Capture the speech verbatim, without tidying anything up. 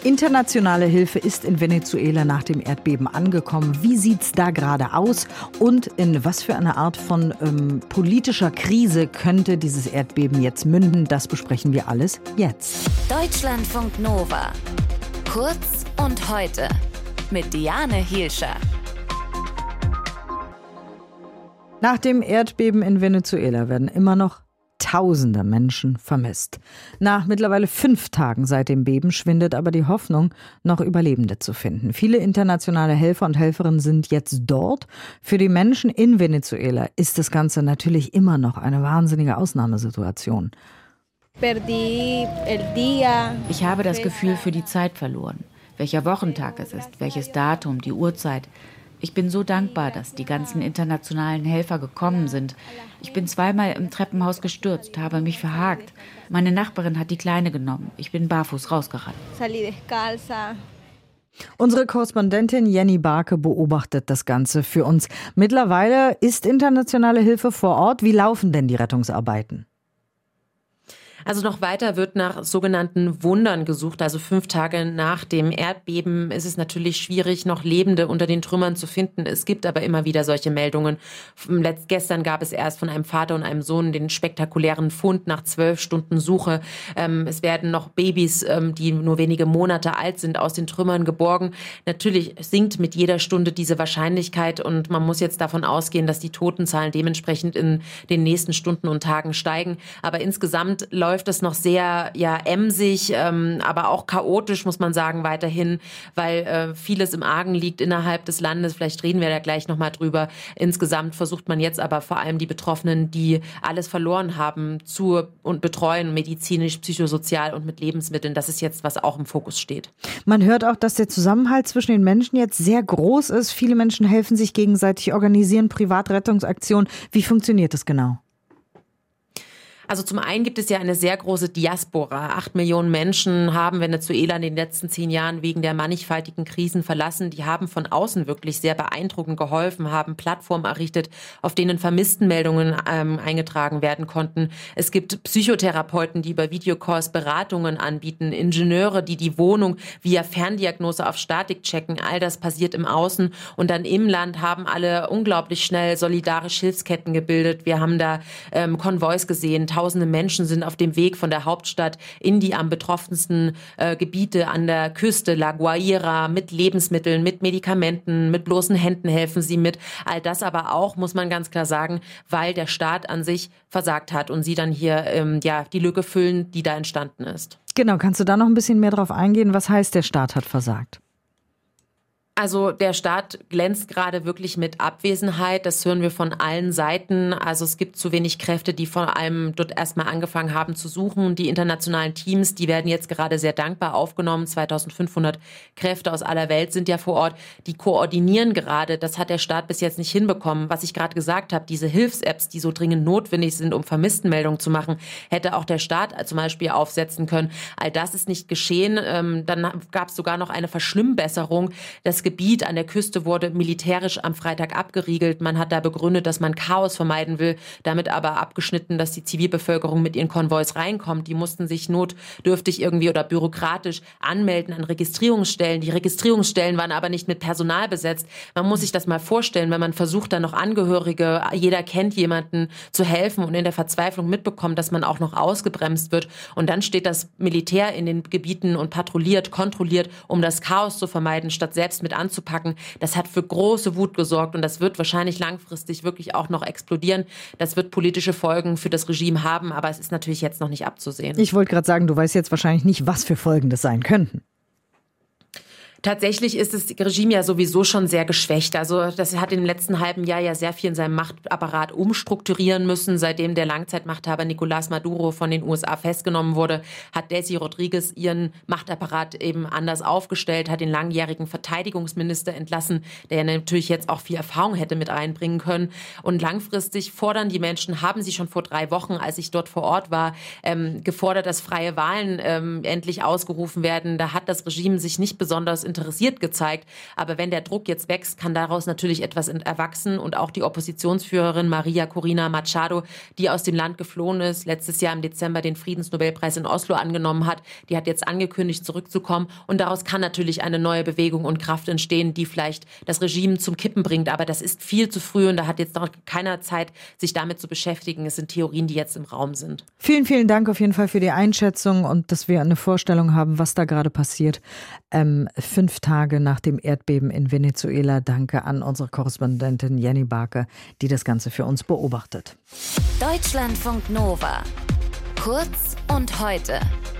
Internationale Hilfe ist in Venezuela nach dem Erdbeben angekommen. Wie sieht's da gerade aus? Und in was für eine Art von ähm, politischer Krise könnte dieses Erdbeben jetzt münden? Das besprechen wir alles jetzt. Deutschlandfunk Nova. Kurz und heute mit Diane Hielscher. Nach dem Erdbeben in Venezuela werden immer noch Tausende Menschen vermisst. Nach mittlerweile fünf Tagen seit dem Beben schwindet aber die Hoffnung, noch Überlebende zu finden. Viele internationale Helfer und Helferinnen sind jetzt dort. Für die Menschen in Venezuela ist das Ganze natürlich immer noch eine wahnsinnige Ausnahmesituation. Ich habe das Gefühl für die Zeit verloren. Welcher Wochentag es ist, welches Datum, die Uhrzeit. Ich bin so dankbar, dass die ganzen internationalen Helfer gekommen sind. Ich bin zweimal im Treppenhaus gestürzt, habe mich verhakt. Meine Nachbarin hat die Kleine genommen. Ich bin barfuß rausgerannt. Unsere Korrespondentin Jenny Barke beobachtet das Ganze für uns. Mittlerweile ist internationale Hilfe vor Ort. Wie laufen denn die Rettungsarbeiten? Also noch weiter wird nach sogenannten Wundern gesucht. Also fünf Tage nach dem Erdbeben ist es natürlich schwierig, noch Lebende unter den Trümmern zu finden. Es gibt aber immer wieder solche Meldungen. Letzt, gestern gab es erst von einem Vater und einem Sohn den spektakulären Fund nach zwölf Stunden Suche. Ähm, es werden noch Babys, ähm, die nur wenige Monate alt sind, aus den Trümmern geborgen. Natürlich sinkt mit jeder Stunde diese Wahrscheinlichkeit und man muss jetzt davon ausgehen, dass die Totenzahlen dementsprechend in den nächsten Stunden und Tagen steigen. Aber insgesamt läuft läuft es noch sehr ja emsig, ähm, aber auch chaotisch, muss man sagen, weiterhin, weil äh, vieles im Argen liegt innerhalb des Landes. Vielleicht reden wir da gleich nochmal drüber. Insgesamt versucht man jetzt aber vor allem die Betroffenen, die alles verloren haben, zu und betreuen, medizinisch, psychosozial und mit Lebensmitteln. Das ist jetzt, was auch im Fokus steht. Man hört auch, dass der Zusammenhalt zwischen den Menschen jetzt sehr groß ist. Viele Menschen helfen sich gegenseitig, organisieren Privatrettungsaktionen. Wie funktioniert das genau? Also zum einen gibt es ja eine sehr große Diaspora. Acht Millionen Menschen haben Venezuela in den letzten zehn Jahren wegen der mannigfaltigen Krisen verlassen. Die haben von außen wirklich sehr beeindruckend geholfen, haben Plattformen errichtet, auf denen Vermisstenmeldungen ähm, eingetragen werden konnten. Es gibt Psychotherapeuten, die über Videocalls Beratungen anbieten, Ingenieure, die die Wohnung via Ferndiagnose auf Statik checken. All das passiert im Außen. Und dann im Land haben alle unglaublich schnell solidarische Hilfsketten gebildet. Wir haben da ähm, Konvois gesehen. Tausende Menschen sind auf dem Weg von der Hauptstadt in die am betroffensten äh, Gebiete an der Küste, La Guaira, mit Lebensmitteln, mit Medikamenten, mit bloßen Händen helfen sie mit. All das aber auch, muss man ganz klar sagen, weil der Staat an sich versagt hat und sie dann hier ähm, ja die Lücke füllen, die da entstanden ist. Genau, kannst du da noch ein bisschen mehr drauf eingehen? Was heißt, der Staat hat versagt? Also der Staat glänzt gerade wirklich mit Abwesenheit. Das hören wir von allen Seiten. Also es gibt zu wenig Kräfte, die vor allem dort erstmal angefangen haben zu suchen. Die internationalen Teams, die werden jetzt gerade sehr dankbar aufgenommen. zweitausendfünfhundert Kräfte aus aller Welt sind ja vor Ort. Die koordinieren gerade. Das hat der Staat bis jetzt nicht hinbekommen. Was ich gerade gesagt habe, diese Hilfs-Apps, die so dringend notwendig sind, um Vermisstenmeldungen zu machen, hätte auch der Staat zum Beispiel aufsetzen können. All das ist nicht geschehen. Dann gab es sogar noch eine Verschlimmbesserung. Das Gebiet an der Küste wurde militärisch am Freitag abgeriegelt. Man hat da begründet, dass man Chaos vermeiden will, damit aber abgeschnitten, dass die Zivilbevölkerung mit ihren Konvois reinkommt. Die mussten sich notdürftig irgendwie oder bürokratisch anmelden an Registrierungsstellen. Die Registrierungsstellen waren aber nicht mit Personal besetzt. Man muss sich das mal vorstellen, wenn man versucht, dann noch Angehörige, jeder kennt jemanden, zu helfen und in der Verzweiflung mitbekommt, dass man auch noch ausgebremst wird. Und dann steht das Militär in den Gebieten und patrouilliert, kontrolliert, um das Chaos zu vermeiden, statt selbst mit anzupacken. Das hat für große Wut gesorgt und das wird wahrscheinlich langfristig wirklich auch noch explodieren. Das wird politische Folgen für das Regime haben, aber es ist natürlich jetzt noch nicht abzusehen. Ich wollte gerade sagen, du weißt jetzt wahrscheinlich nicht, was für Folgen das sein könnten. Tatsächlich ist das Regime ja sowieso schon sehr geschwächt. Also das hat im letzten halben Jahr ja sehr viel in seinem Machtapparat umstrukturieren müssen. Seitdem der Langzeitmachthaber Nicolás Maduro von den U S A festgenommen wurde, hat Delcy Rodríguez ihren Machtapparat eben anders aufgestellt, hat den langjährigen Verteidigungsminister entlassen, der ja natürlich jetzt auch viel Erfahrung hätte mit einbringen können. Und langfristig fordern die Menschen, haben sie schon vor drei Wochen, als ich dort vor Ort war, ähm, gefordert, dass freie Wahlen ähm, endlich ausgerufen werden. Da hat das Regime sich nicht besonders interessiert gezeigt. Aber wenn der Druck jetzt wächst, kann daraus natürlich etwas erwachsen. Und auch die Oppositionsführerin Maria Corina Machado, die aus dem Land geflohen ist, letztes Jahr im Dezember den Friedensnobelpreis in Oslo angenommen hat, die hat jetzt angekündigt, zurückzukommen. Und daraus kann natürlich eine neue Bewegung und Kraft entstehen, die vielleicht das Regime zum Kippen bringt. Aber das ist viel zu früh und da hat jetzt noch keiner Zeit, sich damit zu beschäftigen. Es sind Theorien, die jetzt im Raum sind. Vielen, vielen Dank auf jeden Fall für die Einschätzung und dass wir eine Vorstellung haben, was da gerade passiert. Ähm, fünf Tage nach dem Erdbeben in Venezuela. Danke an unsere Korrespondentin Jenny Barke, die das Ganze für uns beobachtet. Deutschlandfunk Nova. Kurz und heute.